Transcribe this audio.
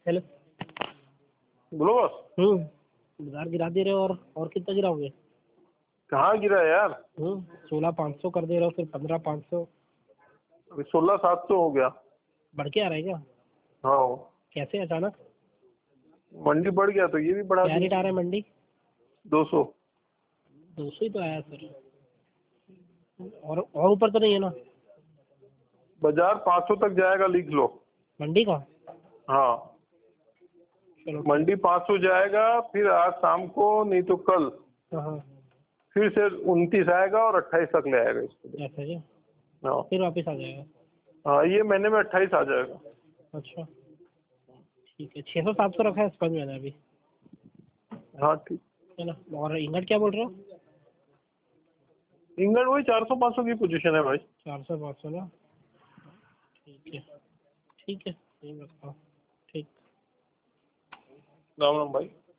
Hello. बोलो बस। बाजार गिरा दे रहे हो और कितना गिराओगे? कहाँ गिरा है यार? 16,500 कर दे रहे हो, फिर 15,500। अभी 16,700 हो गया। बढ़ के आ रहा है क्या? हाँ, कैसे अचानक? मंडी बढ़ गया तो ये भी बढ़ा क्या रेट आ रहा है मंडी? 200। 200 ही तो आया सर। और ऊपर तो नहीं है ना? बाजार 500 तक जाएगा, लिख लो। मंडी का? हाँ, चलो। मंडी 500 जाएगा, फिर आज शाम को नहीं तो कल हाँ, फिर से 29 आएगा और 28 तक ले आएगा इसको। ऐसा क्या? हाँ फिर वापस आ जाएगा? हाँ, ये महीने में 28 आ जाएगा। अच्छा ठीक है, 600-700 रखा है समझ में आया अभी। हाँ ठीक है ना। और इंगट क्या बोल रहे हो? इंग्लैंड वही 400-500 की पोजीशन है भाई। 400-500 ना? ठीक है ठीक है, यही रखता हूँ। ठीक। राम राम भाई।